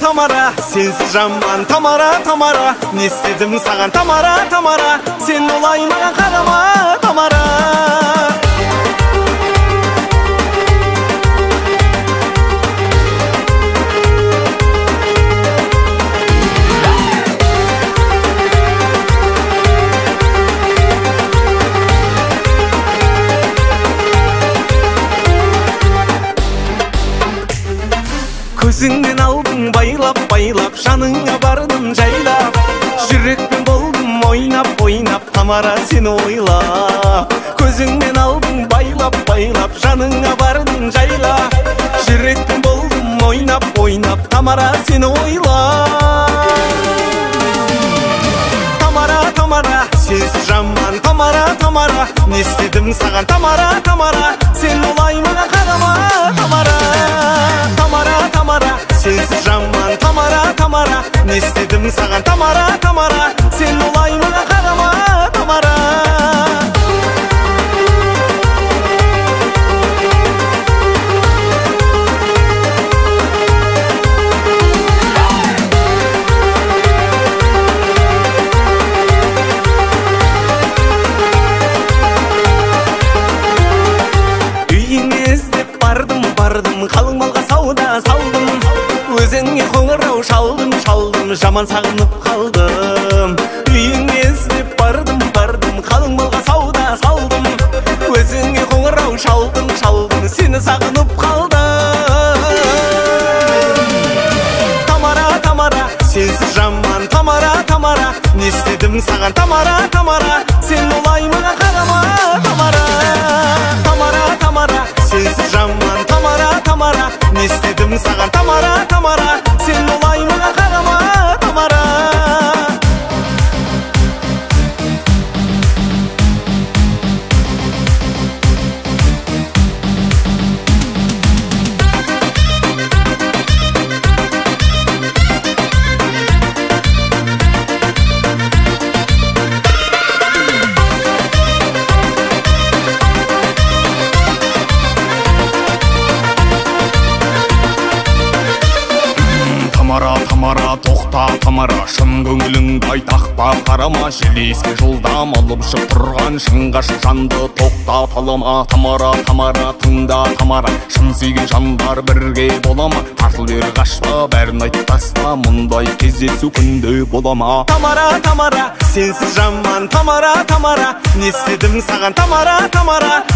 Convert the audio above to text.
Тамара, сенсіз жаман Тамара, Тамара, не істедім саған Тамара, Тамара, сен олай маған қарама Тамара. Көзіңнен алдың байлап-байлап, жаныңа бардым жайлап, жүрекпен болдым ойнап-ойнап, Тамара сені ойлап. Көзіңнен алдың байлап-байлап, жаныңа бардым жайлап, жүрекпен болдым ойнап-ойнап, Тамара сені ойлап. Тамара, Тамара, сенсіз жаман Тамара, Тамара, не істедім саған Тамара, Тамара, сен олай маған қарама Тамара. Тамара, Тамара, сенсіз жаман Тамара, Тамара, не істедім саған Тамара, Тамара, сен олай маған қарама Тамара. Бардым, қалың малға сауда салдым, өзіңе қоңырау шалдым, жаман сағынып қалдым. Үйіңе іздеп бардым, қалың малға сауда салдым, өзіңе қоңырау шалдым, сені сағынып қалдым. Тамара, Тамара, сенсіз жаман Тамара, Тамара, не істедім саған Тамара, Тамара, сен олай маған қарама Тамара. Тамара, Тамара, сенсіз жаман Тамара, Тамара, не істедім саған Тамара, Тамара, сен олай маған қарама Тамара. Тамара, тоқта Тамара, шын көңіліңді айтақпа қарама, желеске жылдам алып ұшып тұрған шыңғаш жанды тоқтат алама. Тамара, Тамара, тыңда Тамара, шын сүйген жандар бірге болама, тартыл бері қашпа, бәрін айтып таста, мұндай кездесу күнде болама. Тамара, Тамара, сенсіз жаман Тамара, Тамара, не істедім саған Тамара, Тамара,